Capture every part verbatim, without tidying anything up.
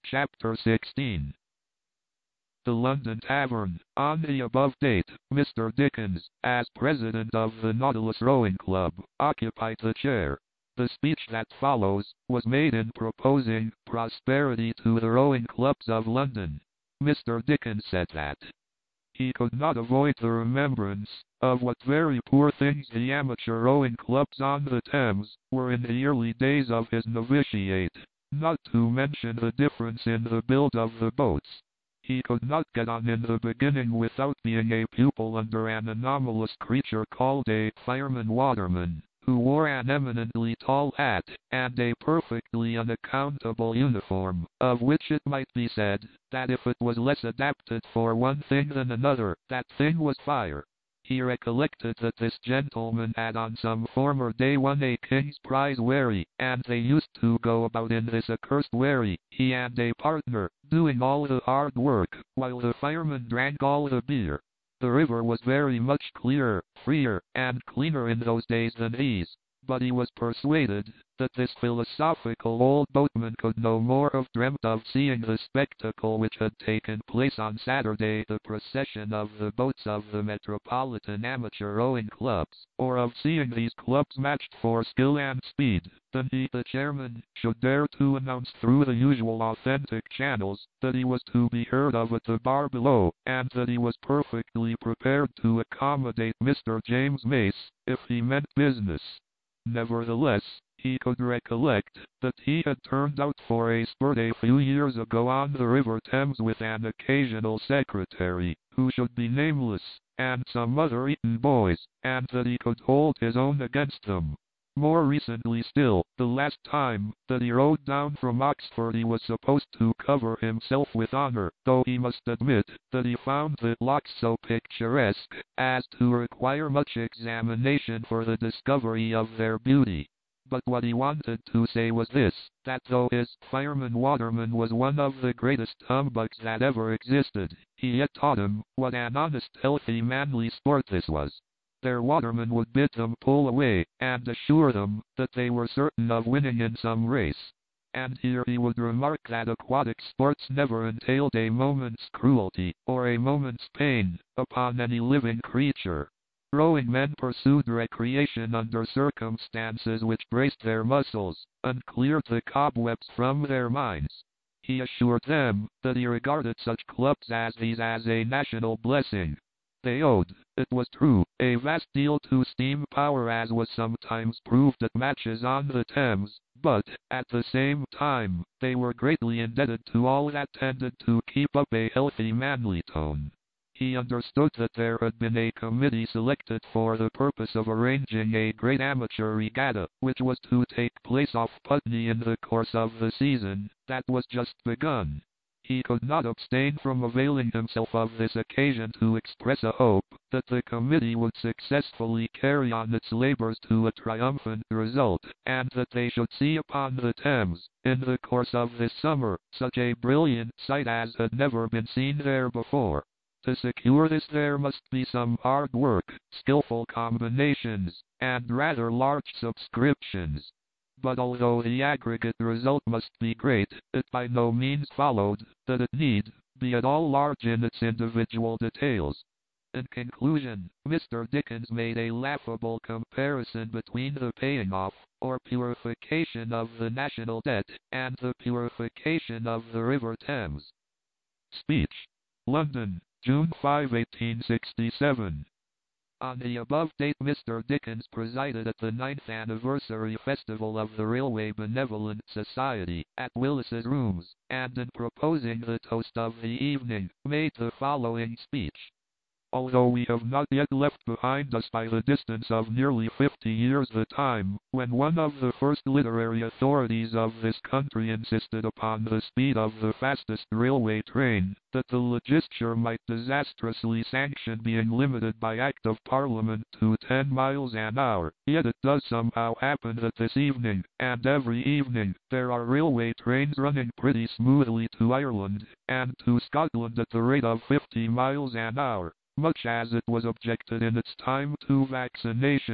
Chapter sixteen. The London Tavern. On the above date, Mister Dickens, as president of the Nautilus Rowing Club, occupied the chair. The speech that follows was made in proposing prosperity to the rowing clubs of London. Mister Dickens said that he could not avoid the remembrance of what very poor things the amateur rowing clubs on the Thames were in the early days of his novitiate, not to mention the difference in the build of the boats. He could not get on in the beginning without being a pupil under an anomalous creature called a fireman-waterman, who wore an eminently tall hat, and a perfectly unaccountable uniform, of which it might be said, that if it was less adapted for one thing than another, that thing was fire. He recollected that this gentleman had on some former day won a King's Prize wherry, and they used to go about in this accursed wherry, he and a partner, doing all the hard work, while the fireman drank all the beer. The river was very much clearer, freer, and cleaner in those days than these, but he was persuaded that this philosophical old boatman could no more have dreamt of seeing the spectacle which had taken place on Saturday, the procession of the boats of the Metropolitan Amateur Rowing Clubs, or of seeing these clubs matched for skill and speed, than he, the chairman, should dare to announce through the usual authentic channels that he was to be heard of at the bar below, and that he was perfectly prepared to accommodate Mister James Mace, if he meant business. Nevertheless, he could recollect that he had turned out for a spurt a few years ago on the River Thames with an occasional secretary, who should be nameless, and some other Eton boys, and that he could hold his own against them. More recently still, the last time that he rode down from Oxford he was supposed to cover himself with honour, though he must admit that he found the locks so picturesque as to require much examination for the discovery of their beauty. But what he wanted to say was this, that though his fireman-waterman was one of the greatest humbugs that ever existed, he yet taught him what an honest, healthy, manly sport this was. Their waterman would bid them pull away, and assure them that they were certain of winning in some race. And here he would remark that aquatic sports never entailed a moment's cruelty, or a moment's pain, upon any living creature. Rowing men pursued recreation under circumstances which braced their muscles, and cleared the cobwebs from their minds. He assured them that he regarded such clubs as these as a national blessing. They owed, it was true, a vast deal to steam power, as was sometimes proved at matches on the Thames, but, at the same time, they were greatly indebted to all that tended to keep up a healthy manly tone. He understood that there had been a committee selected for the purpose of arranging a great amateur regatta, which was to take place off Putney in the course of the season that was just begun. He could not abstain from availing himself of this occasion to express a hope that the committee would successfully carry on its labors to a triumphant result, and that they should see upon the Thames, in the course of this summer, such a brilliant sight as had never been seen there before. To secure this there must be some hard work, skillful combinations, and rather large subscriptions. But although the aggregate result must be great, it by no means followed that it need be at all large in its individual details. In conclusion, Mister Dickens made a laughable comparison between the paying off, or purification of the national debt, and the purification of the River Thames. Speech. London, June fifth, eighteen sixty-seven. On the above date Mister Dickens presided at the ninth anniversary festival of the Railway Benevolent Society, at Willis's Rooms, and in proposing the toast of the evening, made the following speech. Although we have not yet left behind us by the distance of nearly fifty years the time when one of the first literary authorities of this country insisted upon the speed of the fastest railway train, that the legislature might disastrously sanction being limited by Act of Parliament to ten miles an hour, yet it does somehow happen that this evening, and every evening, there are railway trains running pretty smoothly to Ireland, and to Scotland at the rate of fifty miles an hour. Much as it was objected in its time to vaccination,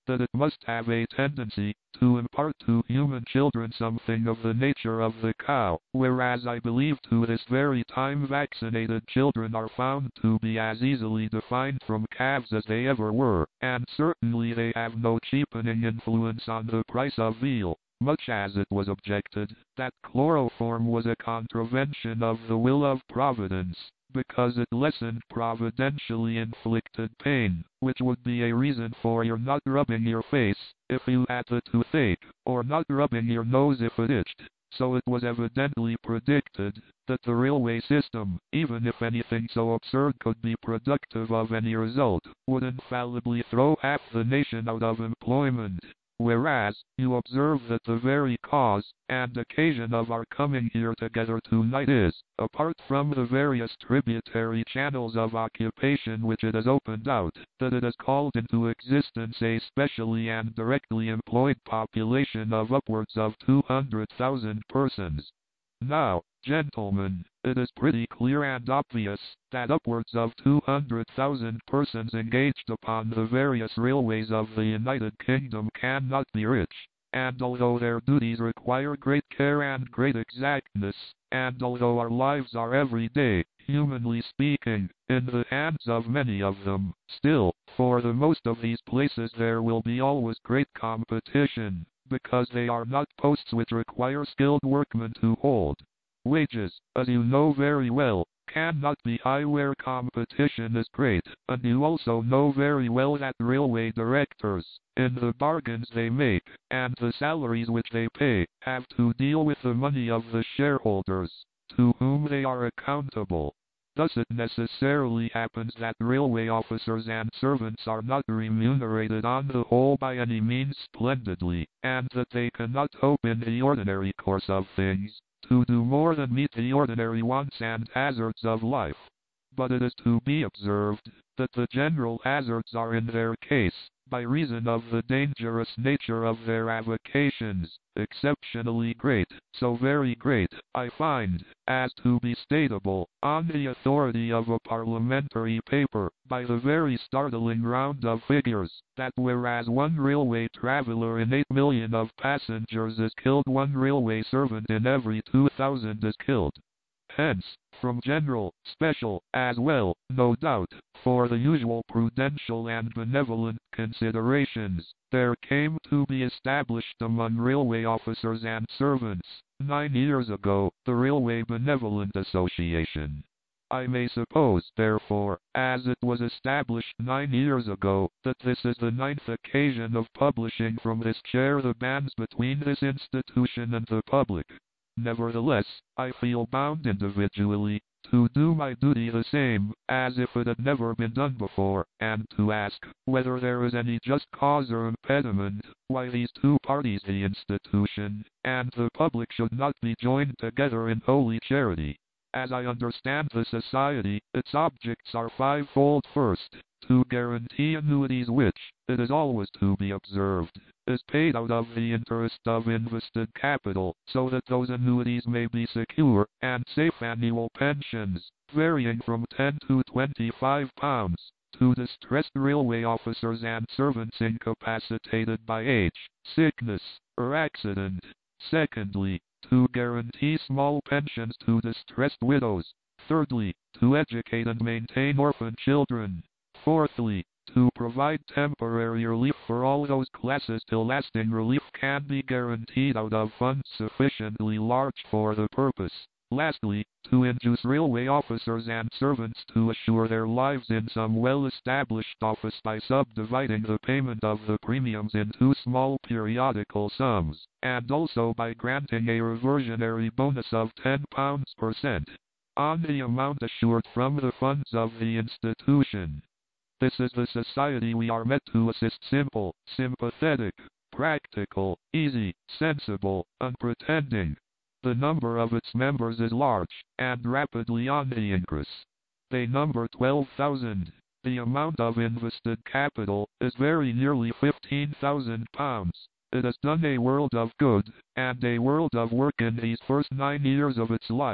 that it must have a tendency to impart to human children something of the nature of the cow, whereas I believe to this very time vaccinated children are found to be as easily defined from calves as they ever were, and certainly they have no cheapening influence on the price of veal, much as it was objected that chloroform was a contravention of the will of Providence, because it lessened providentially inflicted pain, which would be a reason for your not rubbing your face if you had the toothache, or not rubbing your nose if it itched. So it was evidently predicted that the railway system, even if anything so absurd could be productive of any result, would infallibly throw half the nation out of employment. Whereas, you observe that the very cause and occasion of our coming here together tonight is, apart from the various tributary channels of occupation which it has opened out, that it has called into existence a specially and directly employed population of upwards of two hundred thousand persons. Now, gentlemen, it is pretty clear and obvious that upwards of two hundred thousand persons engaged upon the various railways of the United Kingdom cannot be rich, and although their duties require great care and great exactness, and although our lives are every day, humanly speaking, in the hands of many of them, still, for the most of these places there will be always great competition, because they are not posts which require skilled workmen to hold. Wages, as you know very well, cannot be high where competition is great, and you also know very well that railway directors, in the bargains they make, and the salaries which they pay, have to deal with the money of the shareholders, to whom they are accountable. Thus it necessarily happens that railway officers and servants are not remunerated on the whole by any means splendidly, and that they cannot hope in the ordinary course of things to do more than meet the ordinary wants and hazards of life. But it is to be observed that the general hazards are in their case, by reason of the dangerous nature of their avocations, exceptionally great, so very great, I find, as to be stateable, on the authority of a parliamentary paper, by the very startling round of figures, that whereas one railway traveller in eight million of passengers is killed, one railway servant in every two thousand is killed. Hence, from general, special, as well, no doubt, for the usual prudential and benevolent considerations, there came to be established among railway officers and servants, nine years ago, the Railway Benevolent Association. I may suppose, therefore, as it was established nine years ago, that this is the ninth occasion of publishing from this chair the banns between this institution and the public. Nevertheless, I feel bound individually to do my duty the same as if it had never been done before, and to ask whether there is any just cause or impediment why these two parties, the institution and the public, should not be joined together in holy charity. As I understand the society, its objects are fivefold. First, to guarantee annuities which, it is always to be observed, is paid out of the interest of invested capital, so that those annuities may be secure and safe annual pensions, varying from ten to twenty-five pounds, to distressed railway officers and servants incapacitated by age, sickness, or accident. Secondly, to guarantee small pensions to distressed widows. Thirdly, to educate and maintain orphan children. Fourthly, to provide temporary relief for all those classes till lasting relief can be guaranteed out of funds sufficiently large for the purpose. Lastly, to induce railway officers and servants to assure their lives in some well-established office by subdividing the payment of the premiums into small periodical sums, and also by granting a reversionary bonus of ten pounds per cent on the amount assured from the funds of the institution. This is the society we are met to assist: simple, sympathetic, practical, easy, sensible, unpretending. The number of its members is large, and rapidly on the increase. They number twelve thousand. The amount of invested capital is very nearly fifteen thousand pounds. It has done a world of good, and a world of work in these first nine years of its life.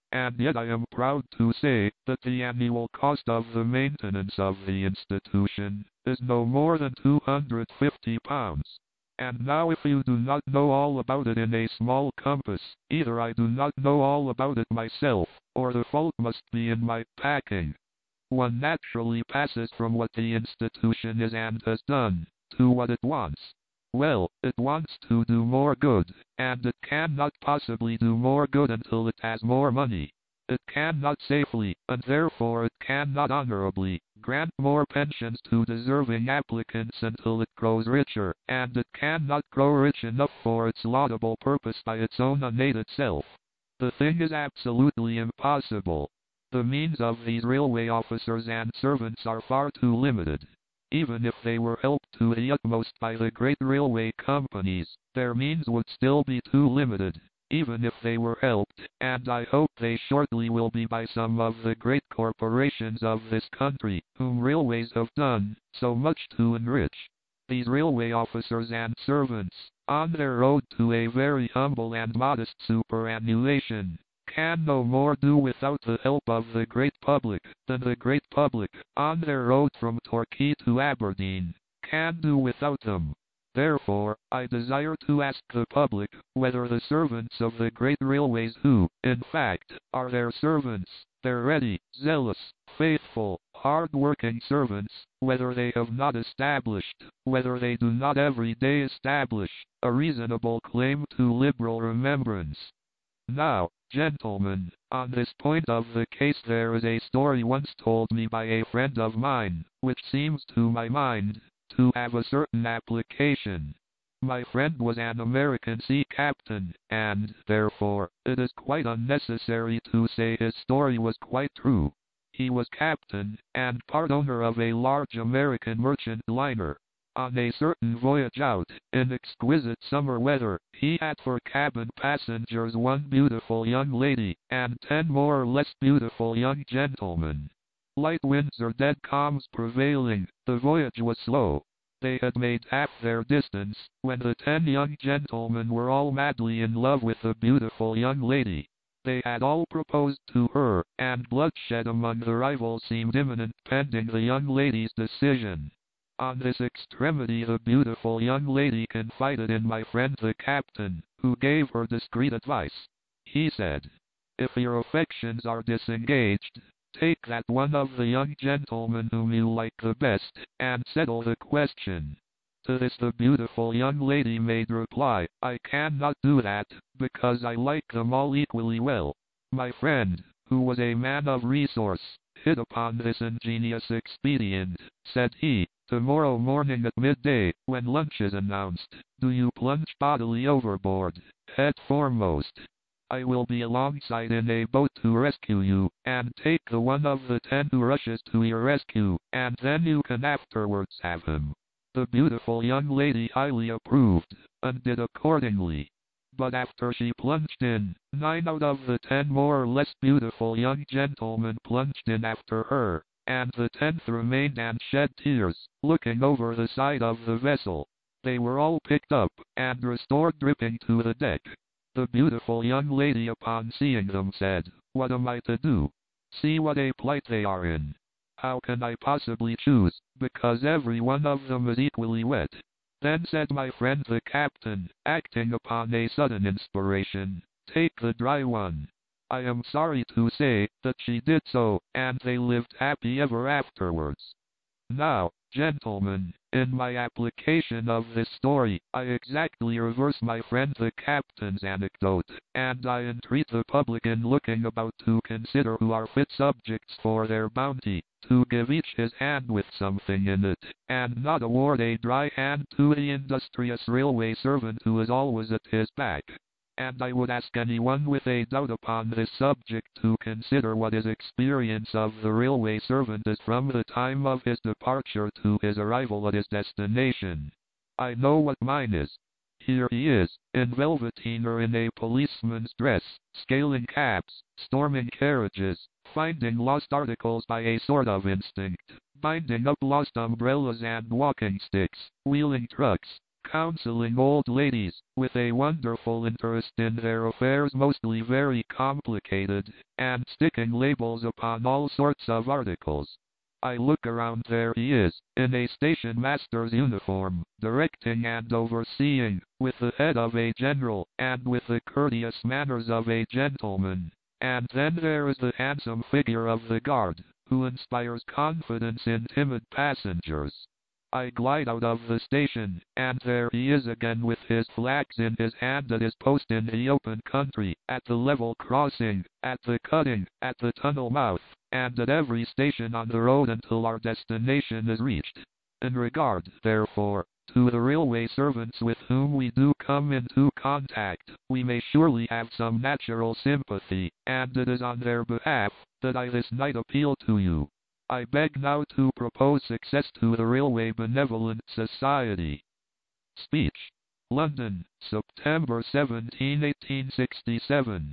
and yet I am proud to say that the annual cost of the maintenance of the institution is no more than two hundred fifty pounds. And now if you do not know all about it in a small compass, either I do not know all about it myself, or the fault must be in my packing. One naturally passes from what the institution is and has done, to what it wants. Well, it wants to do more good, and it cannot possibly do more good until it has more money. It cannot safely, and therefore it cannot honorably, grant more pensions to deserving applicants until it grows richer, and it cannot grow rich enough for its laudable purpose by its own unaided self. The thing is absolutely impossible. The means of these railway officers and servants are far too limited. Even if they were helped to the utmost by the great railway companies, their means would still be too limited. Even if they were helped, and I hope they shortly will be, by some of the great corporations of this country, whom railways have done so much to enrich. These railway officers and servants, on their road to a very humble and modest superannuation, can no more do without the help of the great public than the great public, on their road from Torquay to Aberdeen, can do without them. Therefore, I desire to ask the public whether the servants of the great railways who, in fact, are their servants, their ready, zealous, faithful, hard-working servants, whether they have not established, whether they do not every day establish, a reasonable claim to liberal remembrance. Now, gentlemen, on this point of the case there is a story once told me by a friend of mine, which seems to my mind to have a certain application. My friend was an American sea captain, and, therefore, it is quite unnecessary to say his story was quite true. He was captain, and part owner of a large American merchant liner. On a certain voyage out, in exquisite summer weather, he had for cabin passengers one beautiful young lady, and ten more or less beautiful young gentlemen. Light winds or dead calms prevailing, the voyage was slow. They had made half their distance, when the ten young gentlemen were all madly in love with the beautiful young lady. They had all proposed to her, and bloodshed among the rivals seemed imminent pending the young lady's decision. On this extremity the beautiful young lady confided in my friend the captain, who gave her discreet advice. He said, "If your affections are disengaged, take that one of the young gentlemen whom you like the best, and settle the question." To this the beautiful young lady made reply, "I cannot do that, because I like them all equally well." My friend, who was a man of resource, hit upon this ingenious expedient. Said he, "Tomorrow morning at midday, when lunch is announced, do you plunge bodily overboard, head foremost. I will be alongside in a boat to rescue you, and take the one of the ten who rushes to your rescue, and then you can afterwards have him." The beautiful young lady highly approved, and did accordingly. But after she plunged in, nine out of the ten more or less beautiful young gentlemen plunged in after her, and the tenth remained and shed tears, looking over the side of the vessel. They were all picked up, and restored dripping to the deck. The beautiful young lady upon seeing them said, "What am I to do? See what a plight they are in. How can I possibly choose, because every one of them is equally wet?" Then said my friend the captain, acting upon a sudden inspiration, "Take the dry one." I am sorry to say that she did so, and they lived happy ever afterwards. Now, gentlemen, in my application of this story, I exactly reverse my friend the captain's anecdote, and I entreat the public in looking about to consider who are fit subjects for their bounty, to give each his hand with something in it, and not award a dry hand to the industrious railway servant who is always at his back. And I would ask anyone with a doubt upon this subject to consider what his experience of the railway servant is from the time of his departure to his arrival at his destination. I know what mine is. Here he is, in velveteen or in a policeman's dress, scaling cabs, storming carriages, finding lost articles by a sort of instinct, binding up lost umbrellas and walking sticks, wheeling trucks, counseling old ladies, with a wonderful interest in their affairs mostly very complicated, and sticking labels upon all sorts of articles. I look around, there he is, in a station master's uniform, directing and overseeing, with the head of a general, and with the courteous manners of a gentleman. And then there is the handsome figure of the guard, who inspires confidence in timid passengers. I glide out of the station, and there he is again with his flags in his hand at his post in the open country, at the level crossing, at the cutting, at the tunnel mouth, and at every station on the road until our destination is reached. In regard, therefore, to the railway servants with whom we do come into contact, we may surely have some natural sympathy, and it is on their behalf that I this night appeal to you. I beg now to propose success to the Railway Benevolent Society. Speech. London, September seventeenth, eighteen sixty-seven.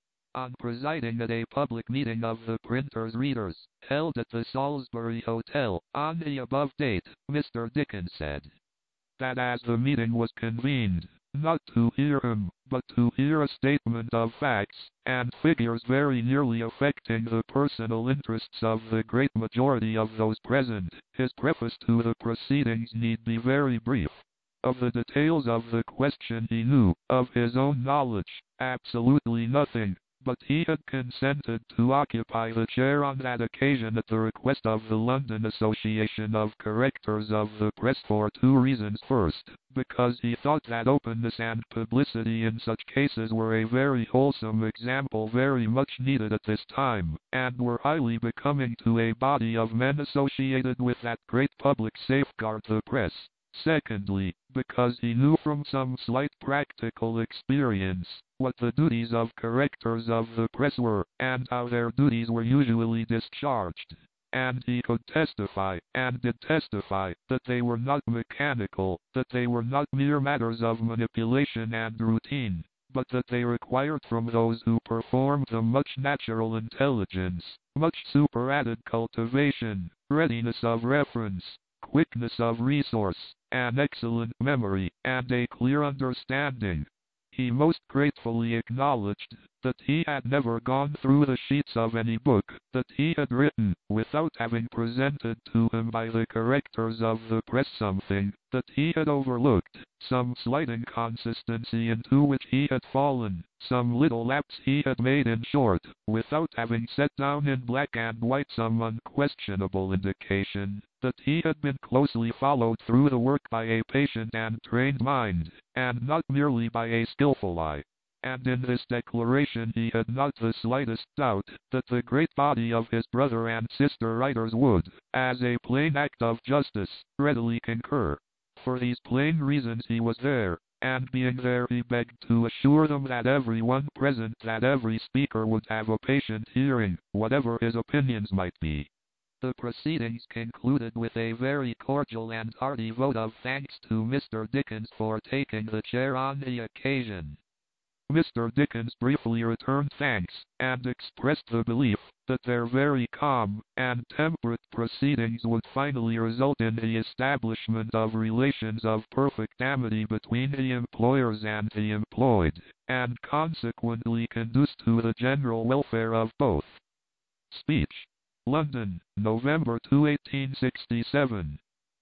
On presiding at a public meeting of the Printers' Readers, held at the Salisbury Hotel, on the above date, Mister Dickens said that as the meeting was convened, not to hear him, but to hear a statement of facts and figures very nearly affecting the personal interests of the great majority of those present, his preface to the proceedings need be very brief. Of the details of the question he knew, of his own knowledge, absolutely nothing, but he had consented to occupy the chair on that occasion at the request of the London Association of Correctors of the Press for two reasons. First, because he thought that openness and publicity in such cases were a very wholesome example very much needed at this time, and were highly becoming to a body of men associated with that great public safeguard, the press. Secondly, because he knew from some slight practical experience what the duties of correctors of the press were, and how their duties were usually discharged. And he could testify, and did testify, that they were not mechanical, that they were not mere matters of manipulation and routine, but that they required from those who performed them much natural intelligence, much superadded cultivation, readiness of reference, quickness of resource, an excellent memory, and a clear understanding. He most gratefully acknowledged that he had never gone through the sheets of any book that he had written without having presented to him by the correctors of the press something that he had overlooked, some slight inconsistency into which he had fallen, some little lapse he had made, in short, without having set down in black and white some unquestionable indication that he had been closely followed through the work by a patient and trained mind, and not merely by a skillful eye. And in this declaration he had not the slightest doubt that the great body of his brother and sister writers would, as a plain act of justice, readily concur. For these plain reasons he was there, and being there he begged to assure them that every one present, that every speaker would have a patient hearing, whatever his opinions might be. The proceedings concluded with a very cordial and hearty vote of thanks to Mister Dickens for taking the chair on the occasion. Mister Dickens briefly returned thanks, and expressed the belief that their very calm and temperate proceedings would finally result in the establishment of relations of perfect amity between the employers and the employed, and consequently conduce to the general welfare of both. Speech. London, November second, eighteen sixty-seven.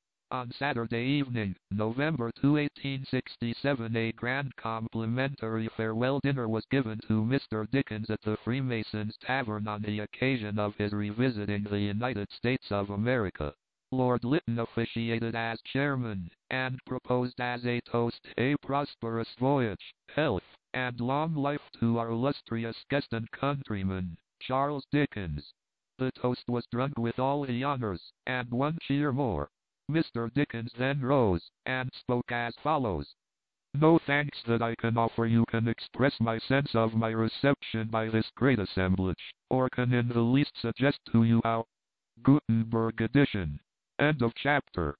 On Saturday evening, November second, eighteen sixty-seven, a grand complimentary farewell dinner was given to Mister Dickens at the Freemasons Tavern on the occasion of his revisiting the United States of America. Lord Lytton officiated as chairman, and proposed as a toast, "A prosperous voyage, health, and long life to our illustrious guest and countryman, Charles Dickens." The toast was drunk with all the honors, and one cheer more. Mister Dickens then rose, and spoke as follows. "No thanks that I can offer you can express my sense of my reception by this great assemblage, or can in the least suggest to you how." Gutenberg edition. End of chapter.